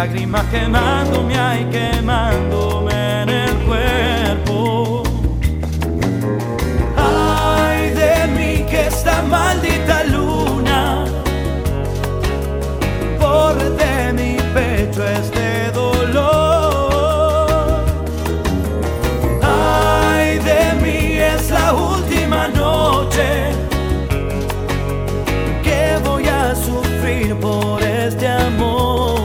lágrimas quemándome, ay, quemándome en el cuerpo. Ay de mí que esta maldita luna borre de mi pecho este dolor. Ay de mí es la última noche que voy a sufrir por este amor.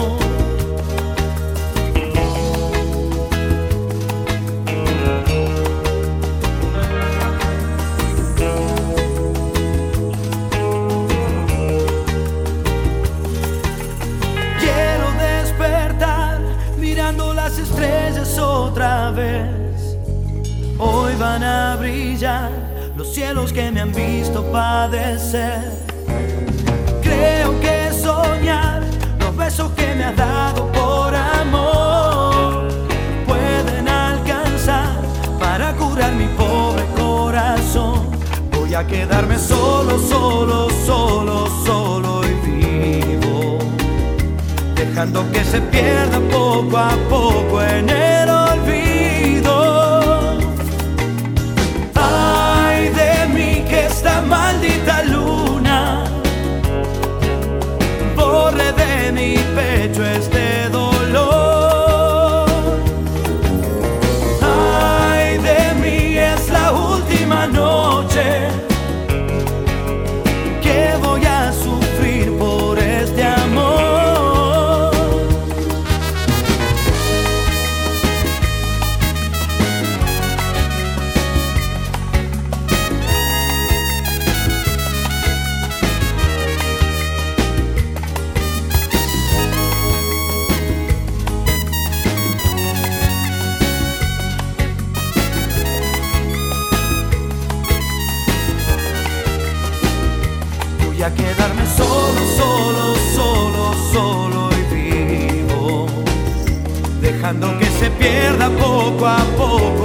Quiero despertar mirando las estrellas otra vez. Hoy van a brillar los cielos que me han visto padecer. Creo que soñar los besos que me has dado por amor pueden alcanzar para curar mi pobre corazón. Voy a quedarme solo, solo, solo, solo y vivo, dejando que se pierda poco a poco en el olvido. Ay de mí que esta maldita luna borre de mi pecho este dolor. Ay de mí es la última noche que voy a sufrir por este amor. Voy a quedarme solo, solo, solo, solo y vivo, dejando que se pierda poco a poco